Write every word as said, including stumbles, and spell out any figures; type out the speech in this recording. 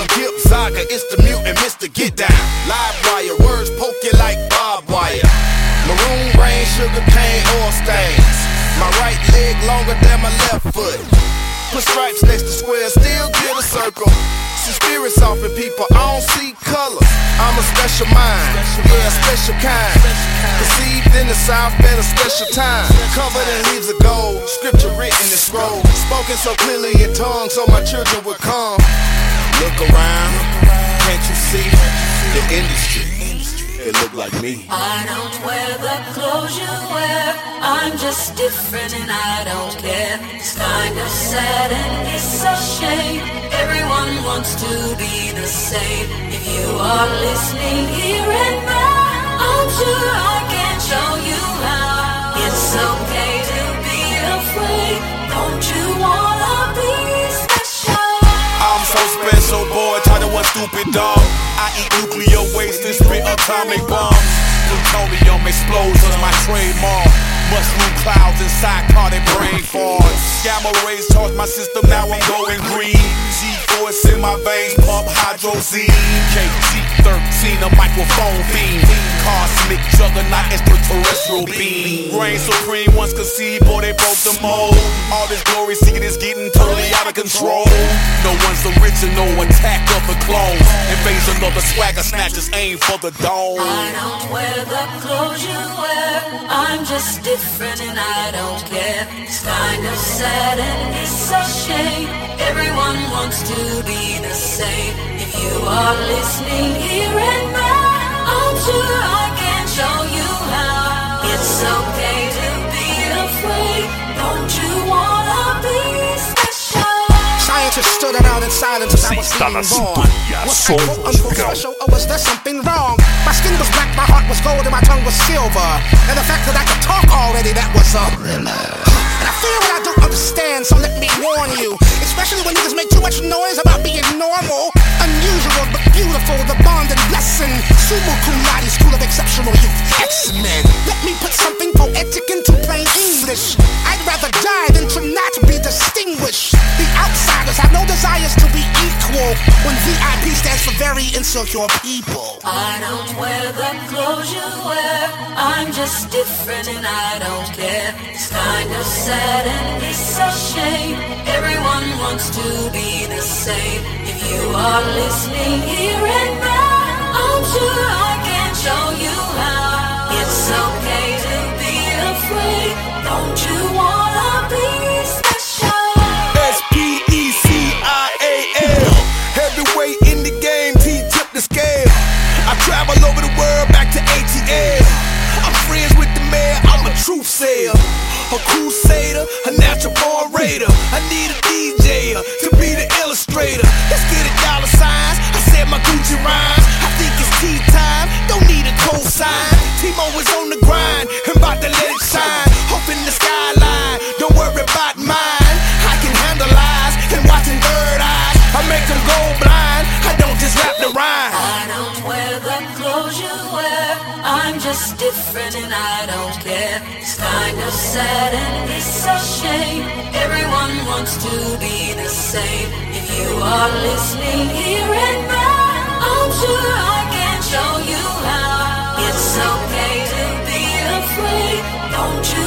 Lil Gip Zaga, it's the mutant Mister Get Down. Live wire, words poke you like barbed wire. Maroon rain, sugar cane, oil stains. My right leg longer than my left foot. Put stripes next to squares, still get a circle. See spirits off in people, I don't see colors. I'm a special mind, yeah, a special kind. Conceived in the South at a special time. Covered in leaves of gold, scripture written in scroll. Spoken so clearly in tongue so my children would come. Look around, can't you see the industry? It look like me. I don't wear the clothes you wear. I'm just different and I don't care. It's kind of sad and it's a shame. Everyone wants to be the same. If you are listening here and now, I'm sure I can show you how. It's okay to be afraid. Don't you wanna be special? I'm so special, boy, tired of one stupid dog. I eat nuclear waste and spit atomic bombs. Plutonium explosions, my trademark. Mushroom clouds inside caught in brain farts. Gamma rays charge my system, now I'm going green. G-force in my veins, pump hydrozine. K G thirteen, a microphone beam. Cosmic juggernaut, extraterrestrial beam. Reign supreme, once conceived, boy, they broke the mold. All this glory seeking is getting totally out of control. No one's original, attack of the clones. Invasion of the swagger snatchers, aim for the dome. I don't wear the clothes you wear. I'm just different and I don't care. It's kind of sad and it's a shame. Everyone wants to be the same. If you are listening here and now, I'm sure I can show you how. It's okay to be afraid. Don't you wanna be special? Scientists stood around in silence as I was being born. Was I quote unquote special or was there something wrong? My skin was black, my heart was gold, and my tongue was silver. And the fact that I could talk already, that was a thriller. And I fear what I don't understand, so let me warn you. Especially when niggas make too much noise about being normal. Unusual but beautiful, the bond and blessing. Sumu cum laude, school of exceptional youth, X-Men. Let me put something poetic into plain English. I'd rather die than to not be distinguished. The outsiders have no desires to be equal when V I P stands for very insecure people. I don't wear the clothes you wear. I'm just different and I don't care. It's kind of sad and it's a shame. Everyone wants to be the same. If you are listening here and now, I'm sure I can show you how. It's okay to be afraid. Don't you wanna be special? S P E C I A L. Heavyweight in the game, T-tip the scale. I travel over the world back to A T L. I'm friends with the mayor, I'm a truth sayer. A crusader, a natural orator. I need a D J to be the illustrator. Let's get it dollar signs. I said my Gucci rhymes. I think it's tea time. Don't need a cosign. Timo is on the grind and about to let it shine. Hope in the skyline. Don't worry about mine. I can handle lies and watching third eyes. I make them go blind. I don't just rap the rhyme. I don't wear the clothes you wear. I'm just different and I don't care. It's kind of sad and it's a shame. Everyone wants to be the same. If you are listening here and now, I'm sure I can show you how. It's okay to be afraid. Don't you